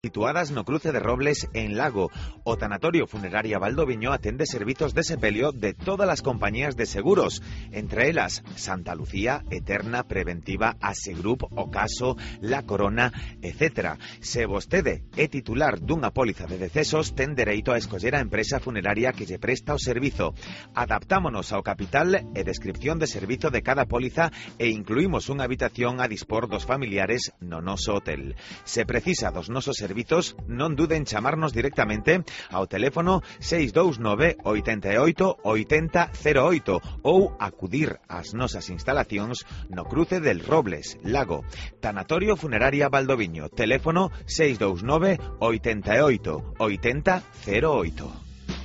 situadas no cruce de Robles en Lago. O Tanatorio Funeraria Valdoviño atende servizos de sepelio de todas as compañías de seguros, entre elas Santa Lucía, Eterna, Preventiva, Asegrup, Ocaso, La Corona, etc. Se vostede é titular dunha póliza de decesos, ten dereito a escoller a empresa funeraria que lle presta o servizo. Adaptámonos ao capital e descripción de servizo de cada póliza e incluímos unha habitación a dispor dos familiares no noso hotel. Se precisa dos nosos servizos, non duden en chamarnos directamente ao teléfono 629 88 80 08 ou acudir ás nosas instalacións no cruce del Robles, Lago. Tanatorio Funeraria Valdoviño, teléfono 629 88 80 08.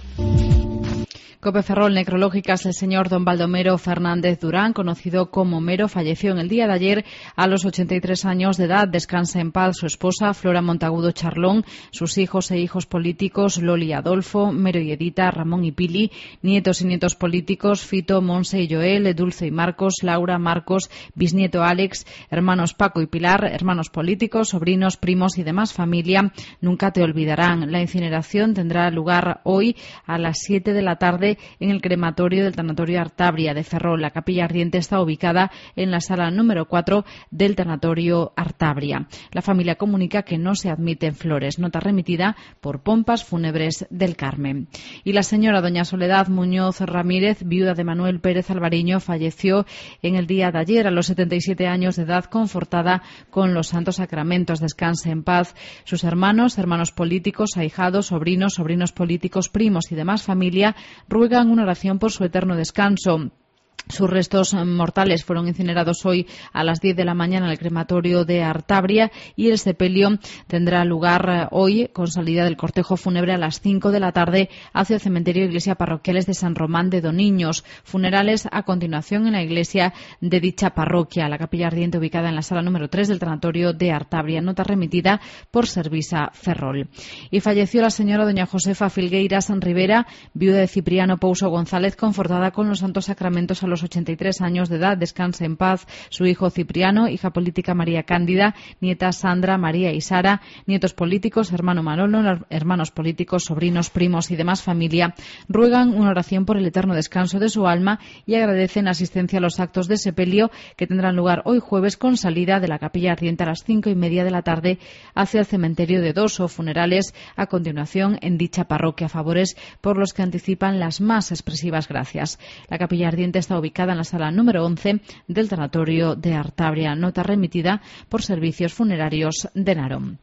COPE Ferrol, necrológicas. El señor don Baldomero Fernández Durán, conocido como Mero, falleció en el día de ayer a los 83 años de edad. Descansa en paz su esposa, Flora Montagudo Charlón, sus hijos e hijos políticos, Loli y Adolfo, Mero y Edita, Ramón y Pili, nietos y nietos políticos, Fito, Monse y Joel, Dulce y Marcos, Laura, Marcos, bisnieto Alex, hermanos Paco y Pilar, hermanos políticos, sobrinos, primos y demás familia. Nunca te olvidarán. La incineración tendrá lugar hoy a las 7 de la tarde en el crematorio del Tanatorio Artabria de Ferrol. La capilla ardiente está ubicada en la sala número 4 del Tanatorio Artabria. La familia comunica que no se admiten flores. Nota remitida por Pompas Fúnebres del Carmen. Y la señora doña Soledad Muñoz Ramírez, viuda de Manuel Pérez Alvariño, falleció en el día de ayer a los 77 años de edad, confortada con los santos sacramentos. Descanse en paz. Sus hermanos, hermanos políticos, ahijados, sobrinos, sobrinos políticos, primos y demás familia ruegan una oración por su eterno descanso. Sus restos mortales fueron incinerados hoy a las 10 de la mañana en el crematorio de Artabria y el sepelio tendrá lugar hoy con salida del cortejo fúnebre a las 5 de la tarde hacia el cementerio de Iglesia Parroquiales de San Román de Doniños. Funerales a continuación en la iglesia de dicha parroquia. La capilla ardiente ubicada en la sala número 3 del tanatorio de Artabria. Nota remitida por Servisa Ferrol. Y falleció la señora doña Josefa Filgueiras Rivera, viuda de Cipriano Pouso González, confortada con los santos sacramentos a los 83 años de edad. Descanse en paz su hijo Cipriano, hija política María Cándida, nieta Sandra, María y Sara, nietos políticos, hermano Manolo, hermanos políticos, sobrinos, primos y demás familia. Ruegan una oración por el eterno descanso de su alma y agradecen asistencia a los actos de sepelio que tendrán lugar hoy jueves con salida de la capilla ardiente a las 5:30 de la tarde hacia el cementerio de Doso. Funerales a continuación en dicha parroquia. Favores por los que anticipan las más expresivas gracias. La capilla ardiente está ubicada en la sala número 11 del tanatorio de Artabria. Nota remitida por Servicios Funerarios de Narón.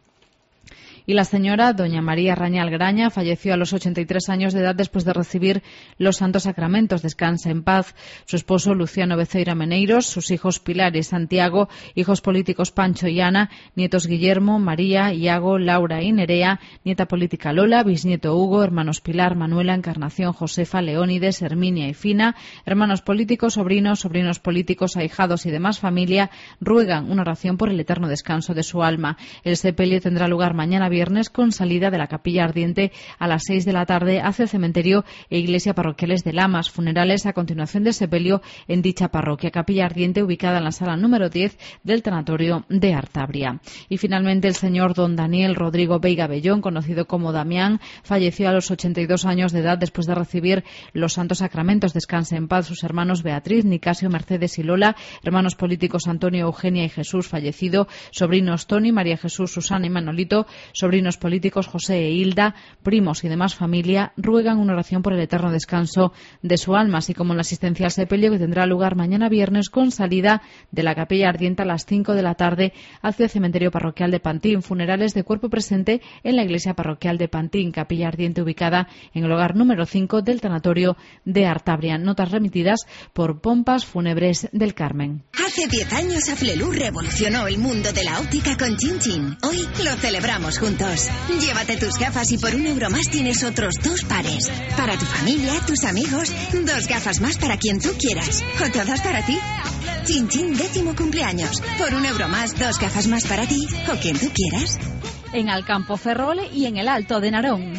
Y la señora doña María Rañal Graña falleció a los 83 años de edad después de recibir los santos sacramentos. Descansa en paz su esposo Luciano Beceira Meneiros, sus hijos Pilar y Santiago, hijos políticos Pancho y Ana, nietos Guillermo, María, Iago, Laura y Nerea, nieta política Lola, bisnieto Hugo, hermanos Pilar, Manuela, Encarnación, Josefa, Leónides, Herminia y Fina, hermanos políticos, sobrinos, sobrinos políticos, ahijados y demás familia. Ruegan una oración por el eterno descanso de su alma. El sepelio tendrá lugar mañana viernes con salida de la capilla ardiente a las 6 de la tarde hacia el cementerio e iglesia parroquiales de Lamas. Funerales a continuación del sepelio en dicha parroquia. Capilla ardiente ubicada en la sala número 10 del tanatorio de Artabria. Y finalmente el señor don Daniel Rodrigo Veiga Bellón, conocido como Damián, falleció a los 82 años de edad después de recibir los santos sacramentos. Descanse en paz sus hermanos Beatriz, Nicasio, Mercedes y Lola, hermanos políticos Antonio, Eugenia y Jesús, fallecido, sobrinos Tony, María Jesús, Susana y Manolito, sobrinos políticos José e Hilda, primos y demás familia. Ruegan una oración por el eterno descanso de su alma, así como la asistencia al sepelio que tendrá lugar mañana viernes con salida de la capilla ardiente a las 5 de la tarde hacia el cementerio parroquial de Pantín. Funerales de cuerpo presente en la iglesia parroquial de Pantín, capilla ardiente ubicada en el hogar número 5 del tanatorio de Artabria. Notas remitidas por Pompas Fúnebres del Carmen. Hace 10 años Aflelu revolucionó el mundo de la óptica con Chin Chin. Hoy lo celebramos juntos. Llévate tus gafas y por €1 más tienes otros 2 pares. Para tu familia, tus amigos, 2 gafas más para quien tú quieras. O todas para ti. Chin Chin 10º cumpleaños. Por €1 más, 2 gafas más para ti o quien tú quieras. En Alcampo Ferrol y en el Alto de Narón.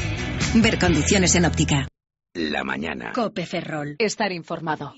Ver condiciones en óptica. La mañana. COPE Ferrol. Estar informado.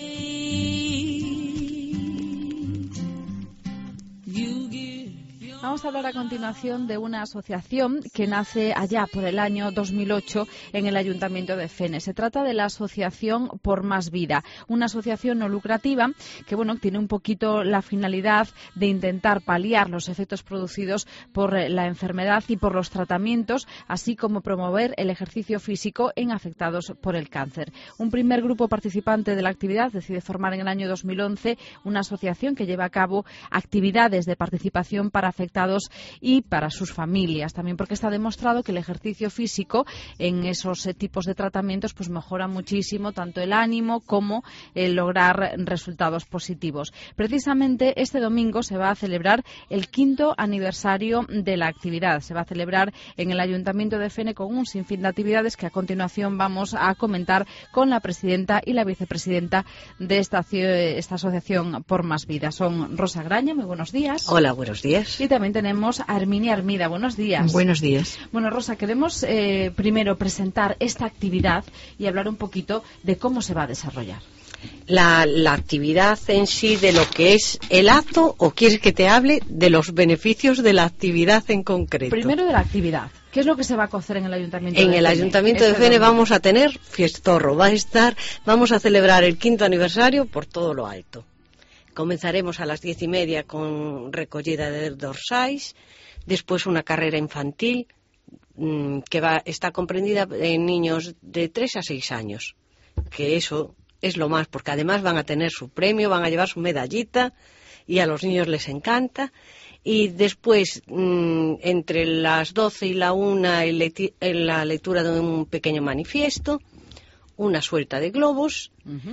Ahora vamos a hablar a continuación de una asociación que nace allá por el año 2008 en el Ayuntamiento de Fene. Se trata de la Asociación Por Más Vida, una asociación no lucrativa que tiene un poquito la finalidad de intentar paliar los efectos producidos por la enfermedad y por los tratamientos, así como promover el ejercicio físico en afectados por el cáncer. Un primer grupo participante de la actividad decide formar en el año 2011 una asociación que lleva a cabo actividades de participación para afectados y para sus familias, también porque está demostrado que el ejercicio físico en esos tipos de tratamientos mejora muchísimo tanto el ánimo como el lograr resultados positivos. Precisamente este domingo se va a celebrar el 5º aniversario de la actividad. Se va a celebrar en el Ayuntamiento de Fene con un sinfín de actividades que a continuación vamos a comentar con la presidenta y la vicepresidenta de esta asociación Por Más Vida. Son Rosa Graña, muy buenos días. Hola, buenos días. Y también tenemos a Herminia Armida, buenos días. Buenos días. Bueno, Rosa, queremos primero presentar esta actividad y hablar un poquito de cómo se va a desarrollar. La actividad en sí, de lo que es el acto, ¿o quieres que te hable de los beneficios de la actividad en concreto? Primero de la actividad. ¿Qué es lo que se va a cocer en el Ayuntamiento de Fene? En el Ayuntamiento de Fene vamos a tener fiestorro. Vamos a celebrar el 5º aniversario por todo lo alto. Comenzaremos a las 10:30 con recogida de dorsais, después una carrera infantil que está comprendida en niños de 3 a 6 años, que eso es lo más, porque además van a tener su premio, van a llevar su medallita y a los niños les encanta. Y después, entre las 12 y la 1, la lectura de un pequeño manifiesto, una suelta de globos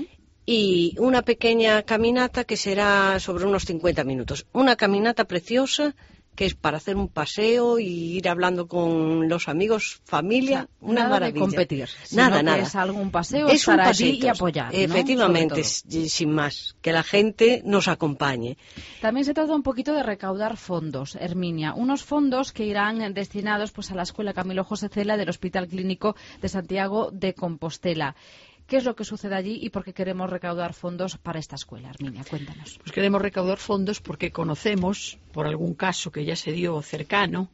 y una pequeña caminata que será sobre unos 50 minutos. Una caminata preciosa que es para hacer un paseo y ir hablando con los amigos, familia, una nada maravilla. De competir, nada. Es algún paseo, es estar un allí y apoyar, ¿no? Efectivamente, sin más, que la gente nos acompañe. También se trata un poquito de recaudar fondos, Herminia, unos fondos que irán destinados a la Escuela Camilo José Cela del Hospital Clínico de Santiago de Compostela. ¿Qué es lo que sucede allí y por qué queremos recaudar fondos para esta escuela? Herminia, cuéntanos. Pues queremos recaudar fondos porque conocemos, por algún caso que ya se dio cercano,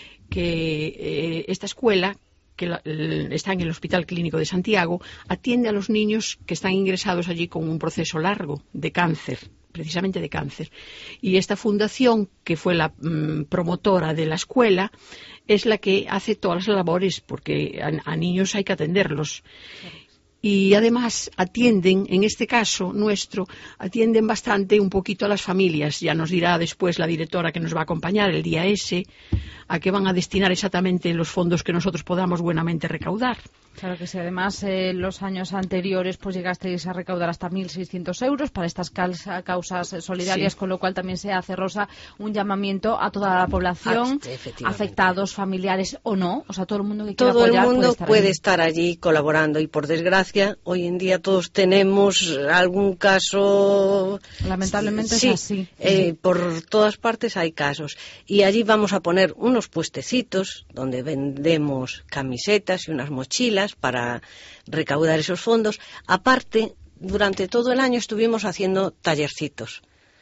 que esta escuela, que está en el Hospital Clínico de Santiago, atiende a los niños que están ingresados allí con un proceso largo de cáncer, precisamente de cáncer. Y esta fundación, que fue la promotora de la escuela, es la que hace todas las labores, porque a niños hay que atenderlos. Y además atienden, en este caso nuestro, atienden bastante un poquito a las familias. Ya nos dirá después la directora que nos va a acompañar el día ese, a qué van a destinar exactamente los fondos que nosotros podamos buenamente recaudar. Claro que sí. Además, los años anteriores llegasteis a recaudar hasta 1.600 euros para estas causas solidarias, sí. Con lo cual también se hace, Rosa, un llamamiento a toda la población, afectados, familiares o no, todo el mundo que quiera apoyar. Todo el mundo puede estar allí colaborando y, por desgracia, hoy en día todos tenemos algún caso. Lamentablemente sí, es así. Por todas partes hay casos. Y allí vamos a poner unos puestecitos donde vendemos camisetas y unas mochilas para recaudar esos fondos. Aparte, durante todo el año estuvimos haciendo tallercitos.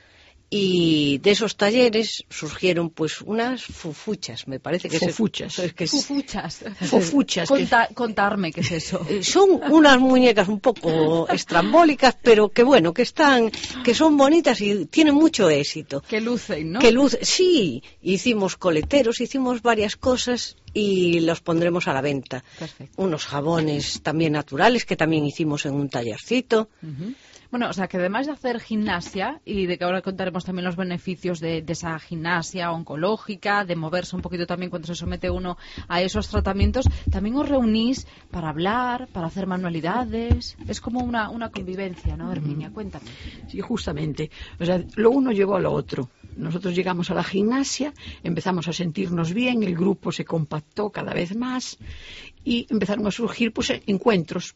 Y de esos talleres surgieron unas fufuchas, me parece que fufuchas. Fufuchas. Contarme qué es eso. Son unas muñecas un poco estrambólicas, pero que que son bonitas y tienen mucho éxito. Que lucen, ¿no? Sí, hicimos coleteros, hicimos varias cosas y los pondremos a la venta. Perfecto. Unos jabones también naturales que también hicimos en un tallercito. Uh-huh. Bueno, que además de hacer gimnasia, y de que ahora contaremos también los beneficios de esa gimnasia oncológica, de moverse un poquito también cuando se somete uno a esos tratamientos, también os reunís para hablar, para hacer manualidades. Es como una convivencia, ¿no, Herminia? Cuéntame. Sí, justamente. Lo uno llevó a lo otro. Nosotros llegamos a la gimnasia, empezamos a sentirnos bien, el grupo se compactó cada vez más y empezaron a surgir encuentros.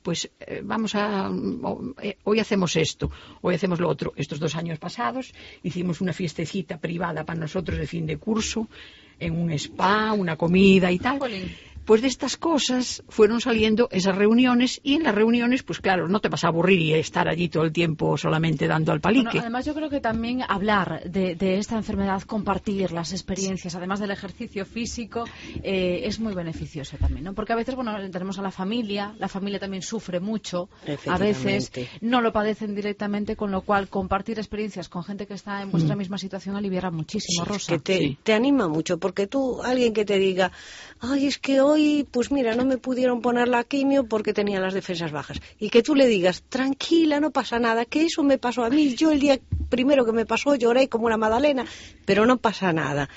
Hoy hacemos esto, hoy hacemos lo otro. Estos 2 años pasados hicimos una fiestecita privada para nosotros de fin de curso, en un spa, una comida y tal. pues de estas cosas fueron saliendo esas reuniones, y en las reuniones, pues claro, no te vas a aburrir y estar allí todo el tiempo solamente dando al palique. Bueno, además yo creo que también hablar de esta enfermedad, compartir las experiencias, además del ejercicio físico, es muy beneficioso también, ¿no? Porque a veces, bueno, tenemos a la familia también sufre mucho, a veces no lo padecen directamente, con lo cual compartir experiencias con gente que está en vuestra misma situación aliviará muchísimo, sí, Rosa. Es que te anima mucho, porque tú, alguien que te diga, ay, es que hoy, pues mira, no me pudieron poner la quimio porque tenía las defensas bajas, y que tú le digas, tranquila, no pasa nada, que eso me pasó a mí, yo el día primero que me pasó lloré como una magdalena, pero no pasa nada.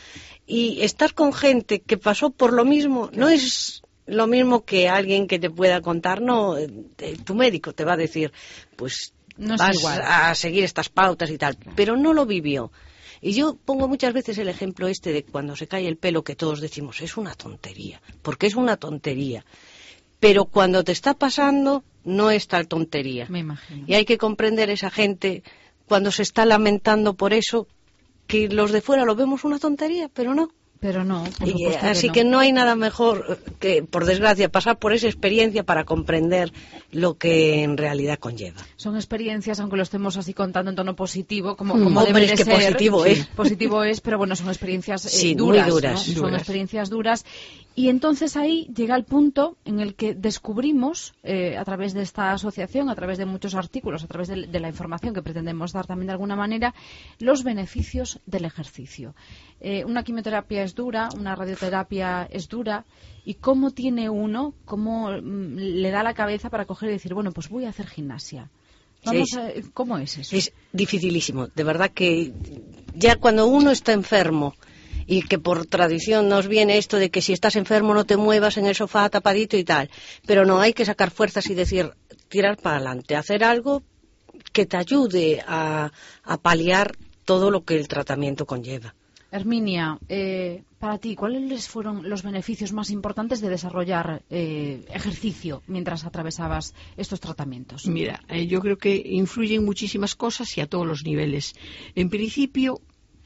Y estar con gente que pasó por lo mismo no es lo mismo que alguien que te pueda contar, no, tu médico te va a decir, pues no es vas igual a seguir estas pautas y tal, pero no lo vivió. Y yo pongo muchas veces el ejemplo de cuando se cae el pelo, que todos decimos, es una tontería, porque es una tontería. Pero cuando te está pasando, no es tal tontería. Me imagino. Y hay que comprender esa gente cuando se está lamentando por eso, que los de fuera lo vemos una tontería, pero no. Pero no, así que no hay nada mejor que, por desgracia, pasar por esa experiencia para comprender lo que en realidad conlleva. Son experiencias, aunque lo estemos así contando en tono positivo, como hombre, debe es que ser. positivo es. Positivo es, pero bueno, son experiencias duras, muy duras, ¿no? Son experiencias duras. Y entonces ahí llega el punto en el que descubrimos, a través de esta asociación, a través de muchos artículos, a través de la información que pretendemos dar también de alguna manera, los beneficios del ejercicio. Una quimioterapia es dura, una radioterapia es dura, y cómo tiene uno, cómo le da la cabeza para coger y decir, bueno, pues voy a hacer gimnasia. ¿Cómo es eso? Es dificilísimo, de verdad que ya cuando uno está enfermo, y que por tradición nos viene esto de que si estás enfermo no te muevas en el sofá tapadito y tal, pero no, hay que sacar fuerzas y decir, tirar para adelante, hacer algo que te ayude a paliar todo lo que el tratamiento conlleva. Herminia, para ti, ¿cuáles fueron los beneficios más importantes de desarrollar ejercicio mientras atravesabas estos tratamientos? Mira, yo creo que influyen muchísimas cosas y a todos los niveles. En principio,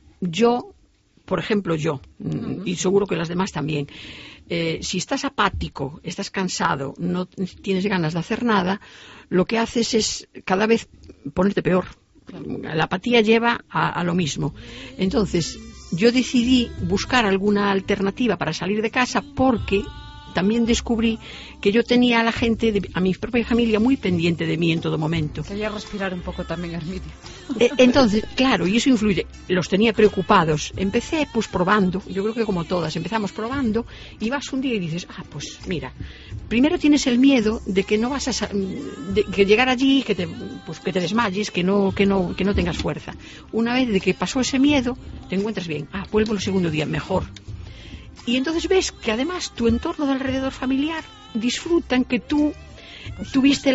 por ejemplo, y seguro que las demás también, si estás apático, estás cansado, no tienes ganas de hacer nada, lo que haces es cada vez ponerte peor. La apatía lleva a lo mismo. Entonces, yo decidí buscar alguna alternativa para salir de casa, porque también descubrí que yo tenía a la gente, a mi propia familia, muy pendiente de mí en todo momento. Quería respirar un poco también, Herminia. Entonces, claro, y eso influye. Los tenía preocupados. Empecé, pues, probando. Yo creo que como todas, empezamos probando, y vas un día y dices, pues mira, primero tienes el miedo de que no vas a que llegar allí, que te desmayes, que no tengas fuerza. Una vez de que pasó ese miedo, te encuentras bien. Vuelvo el segundo día, mejor. Y entonces ves que además tu entorno de alrededor familiar disfrutan que tú tuviste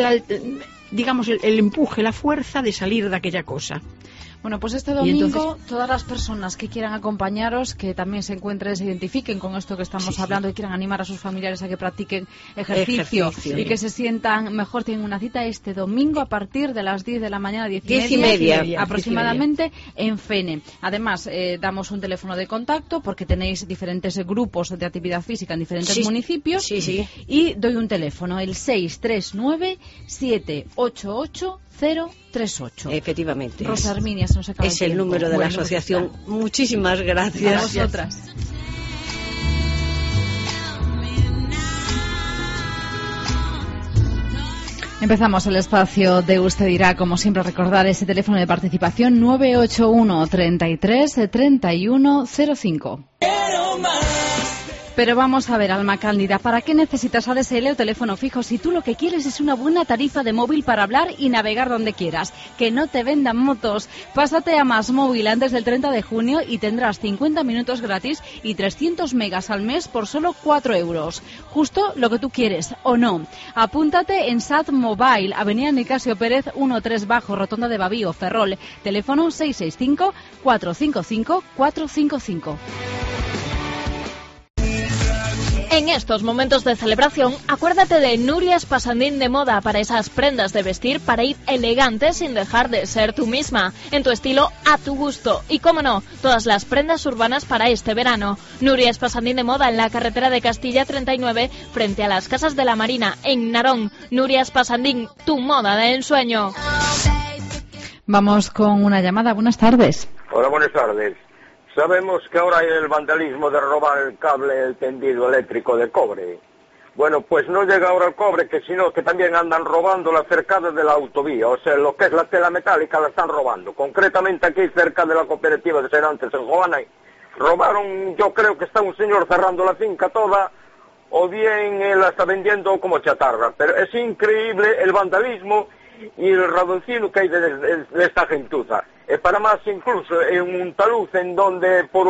el empuje, la fuerza de salir de aquella cosa. Bueno, pues este domingo todas las personas que quieran acompañaros, que también se encuentren, se identifiquen con esto que estamos hablando y quieran animar a sus familiares a que practiquen ejercicio y que se sientan mejor, tienen una cita este domingo a partir de las 10 de la mañana, 10:30 aproximadamente, en Fene. Además, damos un teléfono de contacto porque tenéis diferentes grupos de actividad física en diferentes municipios. Y doy un teléfono, el 639 788 038. Efectivamente. Rosa Herminia, se nos acaba es el número de la asociación. Muchísimas gracias. A vosotras. Empezamos el espacio de Usted Dirá, como siempre recordar ese teléfono de participación 981 33 3105. Pero vamos a ver, Alma Cándida, ¿para qué necesitas ADSL o teléfono fijo si tú lo que quieres es una buena tarifa de móvil para hablar y navegar donde quieras? Que no te vendan motos. Pásate a Más Móvil antes del 30 de junio y tendrás 50 minutos gratis y 300 megas al mes por solo 4 euros. Justo lo que tú quieres, ¿o no? Apúntate en SAT Mobile, Avenida Nicasio Pérez 13 Bajo, Rotonda de Babío, Ferrol. Teléfono 665 455 455. En estos momentos de celebración, acuérdate de Nuria Spasandín de Moda para esas prendas de vestir para ir elegante sin dejar de ser tú misma, en tu estilo, a tu gusto. Y cómo no, todas las prendas urbanas para este verano. Nuria Spasandín de Moda en la carretera de Castilla 39, frente a las Casas de la Marina, en Narón. Nuria Spasandín, tu moda de ensueño. Vamos con una llamada. Buenas tardes. Hola, buenas tardes. Sabemos que ahora hay el vandalismo de robar el cable, el tendido eléctrico de cobre. Bueno, pues no llega ahora el cobre, sino que también andan robando las cercadas de la autovía. O sea, lo que es la tela metálica la están robando. Concretamente aquí cerca de la cooperativa de Serantes en Juana, robaron, yo creo que está un señor cerrando la finca toda, o bien la está vendiendo como chatarra. Pero es increíble el vandalismo y el radoncino que hay de esta gentuza. Para más, incluso en un talud en donde por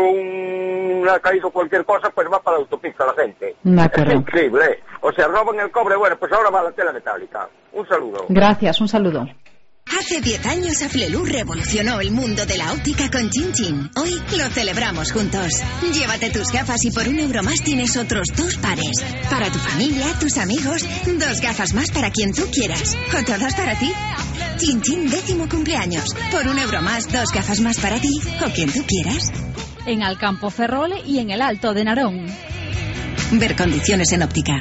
ha caído cualquier cosa, pues va para la autopista la gente. Es increíble, ¿eh? O sea, roban el cobre, bueno, pues ahora va la tela metálica. Un saludo. Gracias, un saludo. Hace 10 años Aflelur revolucionó el mundo de la óptica con Chin Chin. Hoy lo celebramos juntos. Llévate tus gafas y por €1 más tienes otros 2 pares. Para tu familia, tus amigos, 2 gafas más para quien tú quieras. O todas para ti. Chin Chin 10º cumpleaños. Por €1 más, 2 gafas más para ti o quien tú quieras. En Alcampo Ferrol y en el Alto de Narón. Ver condiciones en óptica.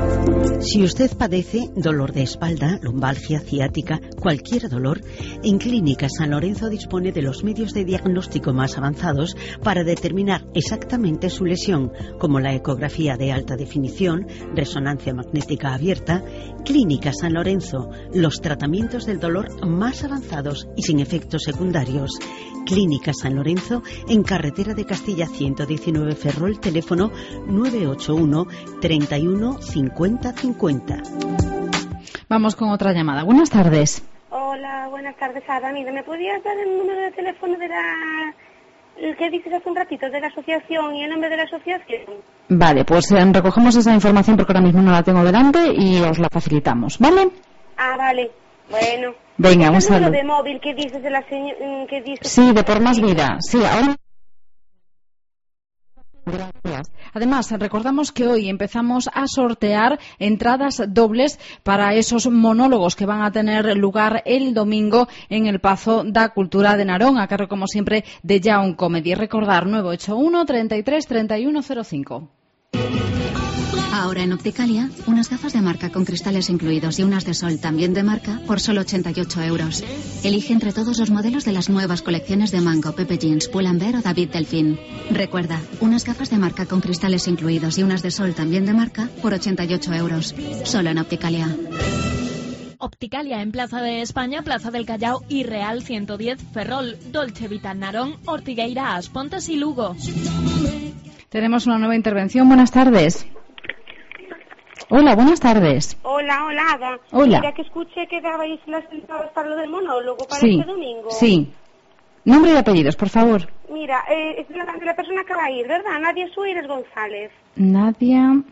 Si usted padece dolor de espalda, lumbalgia, ciática, cualquier dolor, en Clínica San Lorenzo dispone de los medios de diagnóstico más avanzados para determinar exactamente su lesión, como la ecografía de alta definición, resonancia magnética abierta. Clínica San Lorenzo, los tratamientos del dolor más avanzados y sin efectos secundarios. Clínica San Lorenzo, en carretera de Castilla 119 Ferrol, teléfono 981 31 50 50. Vamos con otra llamada. Buenas tardes. Hola, buenas tardes, Ada. Mira, ¿me podías dar el número de teléfono de el que dices hace un ratito, de la asociación y el nombre de la asociación? Vale, pues recogemos esa información porque ahora mismo no la tengo delante y os la facilitamos, ¿vale? Ah, vale. Bueno. Venga, un saludo. ¿El número de móvil que dices de la señora? Sí, de Por Más Vida. Sí, ahora. Gracias. Además, recordamos que hoy empezamos a sortear entradas dobles para esos monólogos que van a tener lugar el domingo en el Pazo da Cultura de Narón, a cargo, como siempre, de Young Comedy. Recordar 981 33 31 05. Ahora en Opticalia, unas gafas de marca con cristales incluidos y unas de sol también de marca por solo 88 euros. Elige entre todos los modelos de las nuevas colecciones de Mango, Pepe Jeans, Pull&Bear o David Delfín. Recuerda, unas gafas de marca con cristales incluidos y unas de sol también de marca por 88 euros. Solo en Opticalia. Opticalia en Plaza de España, Plaza del Callao y Real 110 Ferrol, Dolce Vita Narón, Ortigueira, As Pontes y Lugo. Tenemos una nueva intervención. Buenas tardes. Hola, buenas tardes. Hola, Ada. Hola. Mira, que escuché que dabais las entradas para lo del monólogo para sí, este domingo. Sí. Nombre y apellidos, por favor. Mira, es la persona que va a ir, ¿verdad? Nadia Suárez González. Nadia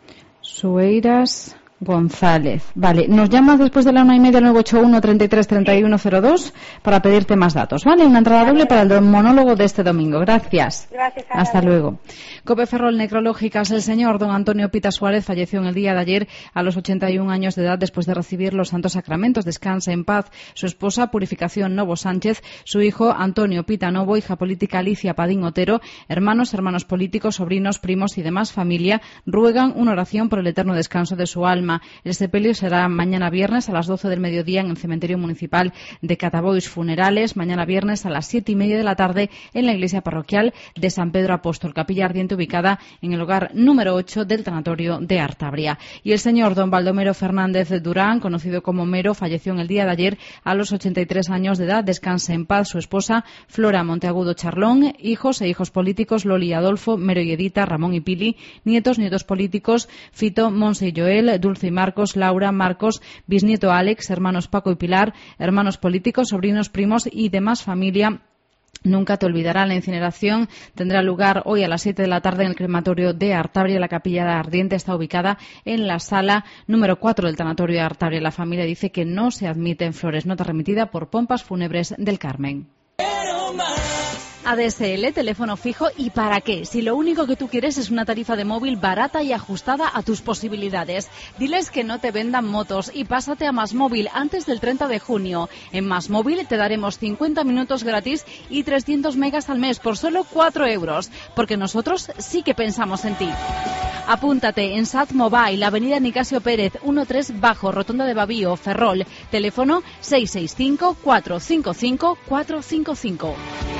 Sueiras González. Vale, nos llamas después de la 1:30 981 33 31 02 para pedirte más datos, ¿vale? Una entrada doble para el monólogo de este domingo. Gracias. Gracias. Hasta luego. Cope Ferrol Necrológicas. El señor don Antonio Pita Suárez falleció en el día de ayer a los 81 años de edad después de recibir los santos sacramentos. Descanse en paz su esposa Purificación Novo Sánchez, su hijo Antonio Pita Novo, hija política Alicia Padín Otero, hermanos políticos, sobrinos, primos y demás familia ruegan una oración por el eterno descanso de su alma. El sepelio será mañana viernes a las 12 del mediodía en el cementerio municipal de Catabois. Funerales mañana viernes a las 7:30 de la tarde en la iglesia parroquial de San Pedro Apóstol, capilla ardiente ubicada en el hogar número 8 del tanatorio de Artabria. Y el señor don Baldomero Fernández Durán, conocido como Mero, falleció en el día de ayer a los 83 años de edad. Descanse en paz su esposa Flora Monteagudo Charlón, hijos e hijos políticos Loli y Adolfo, Mero y Edita, Ramón y Pili, nietos políticos Fito, Monse y Joel, Dulce y Marcos, Laura, Marcos, bisnieto Alex, hermanos Paco y Pilar, hermanos políticos, sobrinos, primos y demás familia. Nunca te olvidará. La incineración tendrá lugar hoy a las 7 de la tarde en el crematorio de Artabria. La capilla ardiente está ubicada en la sala número 4 del tanatorio de Artabria. La familia dice que no se admiten flores. Nota remitida por Pompas Fúnebres del Carmen. ADSL, teléfono fijo, ¿y para qué? Si lo único que tú quieres es una tarifa de móvil barata y ajustada a tus posibilidades. Diles que no te vendan motos y pásate a Más Móvil antes del 30 de junio. En Más Móvil te daremos 50 minutos gratis y 300 megas al mes por solo 4 euros, porque nosotros sí que pensamos en ti. Apúntate en Sat Mobile, Avenida Nicasio Pérez, 13 Bajo, Rotonda de Babío, Ferrol. Teléfono 665 455 455.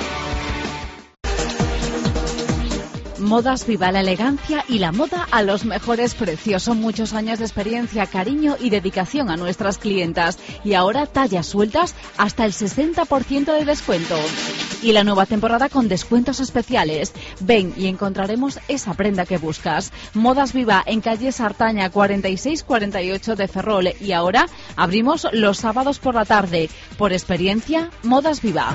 Modas Viva, la elegancia y la moda a los mejores precios. Son muchos años de experiencia, cariño y dedicación a nuestras clientas. Y ahora tallas sueltas hasta el 60% de descuento. Y la nueva temporada con descuentos especiales. Ven y encontraremos esa prenda que buscas. Modas Viva en calle Sartaña 4648 de Ferrol. Y ahora abrimos los sábados por la tarde. Por experiencia, Modas Viva.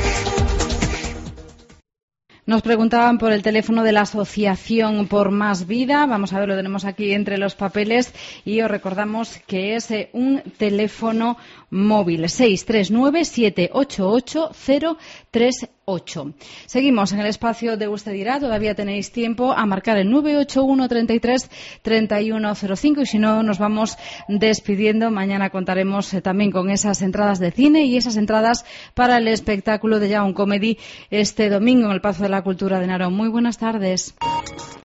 Nos preguntaban por el teléfono de la Asociación por Más Vida. Vamos a ver, lo tenemos aquí entre los papeles y os recordamos que es un teléfono móvil 639-788-038. Seguimos en el espacio de Usted Dirá. Todavía tenéis tiempo a marcar el 981 33 3105 y si no nos vamos despidiendo. Mañana contaremos también con esas entradas de cine y esas entradas para el espectáculo de Young Comedy este domingo en el Pazo de la Cultura de Narón. Muy buenas tardes.